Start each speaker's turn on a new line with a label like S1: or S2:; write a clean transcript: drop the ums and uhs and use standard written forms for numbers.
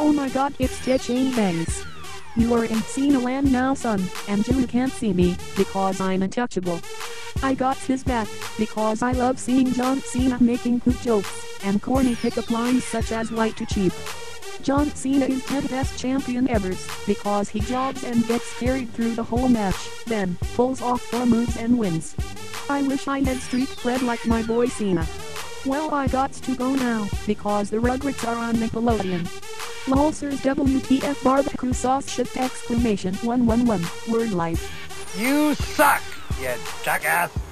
S1: Oh my god, it's Chain Bangs. You are in Cena land now, son, and you can't see me, because I'm untouchable. I got his back, because I love seeing John Cena making poop jokes, and corny pickup lines such as white to cheap. John Cena is the best champion ever, because he jogs and gets carried through the whole match, then pulls off 4 moves and wins. I wish I had street cred like my boy Cena. Well, I got to go now, because the Rugrats are on Nickelodeon. Lolsers WTF barbecue sauce shit exclamation 111 word life.
S2: You suck, you jackass!